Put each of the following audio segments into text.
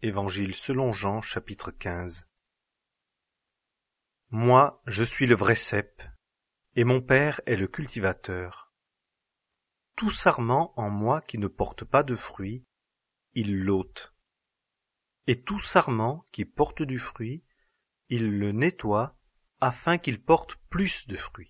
Évangile selon Jean, chapitre 15. Moi, je suis le vrai cep, et mon Père est le cultivateur. Tout sarment en moi qui ne porte pas de fruit, il l'ôte. Et tout sarment qui porte du fruit, il le nettoie, afin qu'il porte plus de fruits.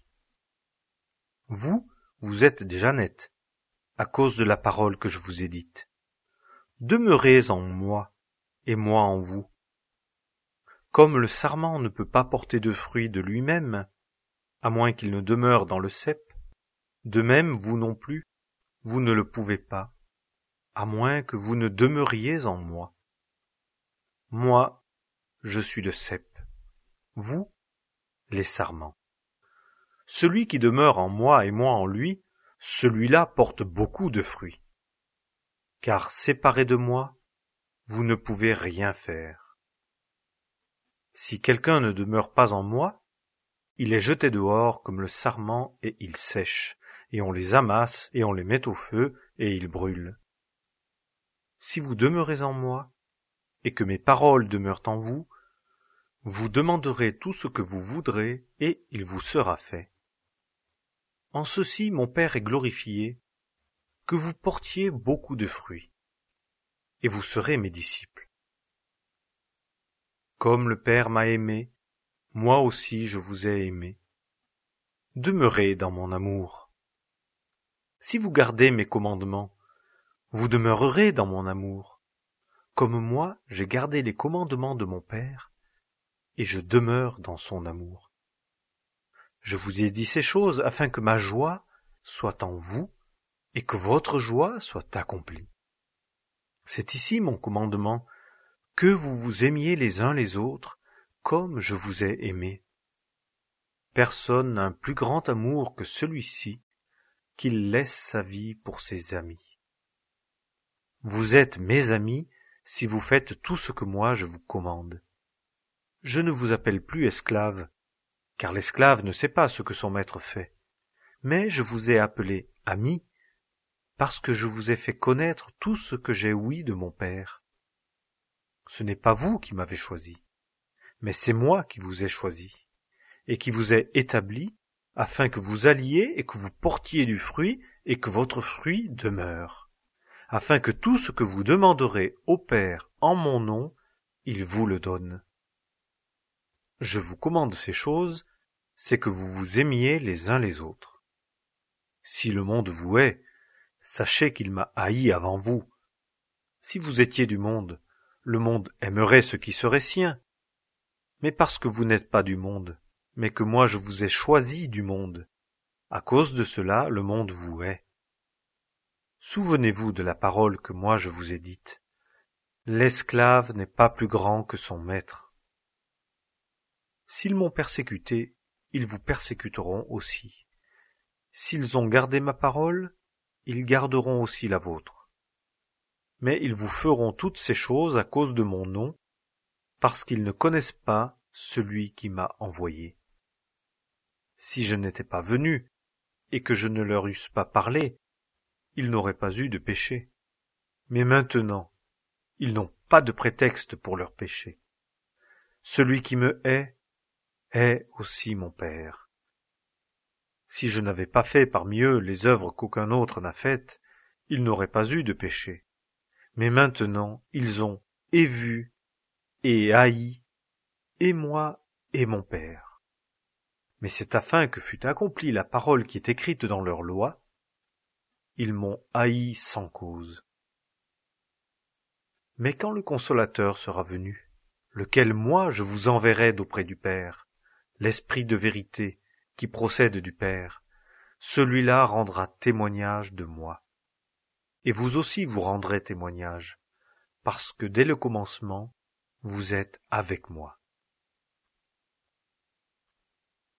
Vous êtes déjà nets, à cause de la parole que je vous ai dite. Demeurez en moi, et moi en vous. Comme le sarment ne peut pas porter de fruits de lui-même, à moins qu'il ne demeure dans le cep, de même vous non plus, vous ne le pouvez pas, à moins que vous ne demeuriez en moi. Moi, je suis le cep, vous, les sarments. Celui qui demeure en moi et moi en lui, celui-là porte beaucoup de fruits. Car séparé de moi, vous ne pouvez rien faire. Si quelqu'un ne demeure pas en moi, il est jeté dehors comme le sarment et il sèche, et on les amasse et on les met au feu et ils brûlent. Si vous demeurez en moi, et que mes paroles demeurent en vous, vous demanderez tout ce que vous voudrez et il vous sera fait. En ceci mon Père est glorifié, que vous portiez beaucoup de fruits, et vous serez mes disciples. Comme le Père m'a aimé, moi aussi je vous ai aimé. Demeurez dans mon amour. Si vous gardez mes commandements, vous demeurerez dans mon amour, comme moi j'ai gardé les commandements de mon Père, et je demeure dans son amour. Je vous ai dit ces choses afin que ma joie soit en vous, et que votre joie soit accomplie. C'est ici mon commandement, que vous vous aimiez les uns les autres, comme je vous ai aimé. Personne n'a un plus grand amour que celui-ci, qu'il laisse sa vie pour ses amis. Vous êtes mes amis si vous faites tout ce que moi je vous commande. Je ne vous appelle plus esclaves, car l'esclave ne sait pas ce que son maître fait. Mais je vous ai appelé amis, parce que je vous ai fait connaître tout ce que j'ai ouï de mon Père. Ce n'est pas vous qui m'avez choisi, mais c'est moi qui vous ai choisi, et qui vous ai établi, afin que vous alliez et que vous portiez du fruit, et que votre fruit demeure, afin que tout ce que vous demanderez au Père en mon nom, il vous le donne. Je vous commande ces choses, c'est que vous vous aimiez les uns les autres. Si le monde vous hait, sachez qu'il m'a haï avant vous. Si vous étiez du monde, le monde aimerait ce qui serait sien. Mais parce que vous n'êtes pas du monde, mais que moi je vous ai choisi du monde, à cause de cela le monde vous hait. Souvenez-vous de la parole que moi je vous ai dite. L'esclave n'est pas plus grand que son maître. S'ils m'ont persécuté, ils vous persécuteront aussi. S'ils ont gardé ma parole, ils garderont aussi la vôtre. Mais ils vous feront toutes ces choses à cause de mon nom, parce qu'ils ne connaissent pas celui qui m'a envoyé. Si je n'étais pas venu, et que je ne leur eusse pas parlé, ils n'auraient pas eu de péché. Mais maintenant, ils n'ont pas de prétexte pour leur péché. Celui qui me hait aussi mon Père. Si je n'avais pas fait parmi eux les œuvres qu'aucun autre n'a faites, ils n'auraient pas eu de péché. Mais maintenant, ils ont et vu, et haï, et moi, et mon Père. Mais c'est afin que fût accomplie la parole qui est écrite dans leur loi, ils m'ont haï sans cause. Mais quand le Consolateur sera venu, lequel moi je vous enverrai d'auprès du Père, l'Esprit de vérité qui procède du Père, celui-là rendra témoignage de moi. Et vous aussi vous rendrez témoignage, parce que dès le commencement, vous êtes avec moi.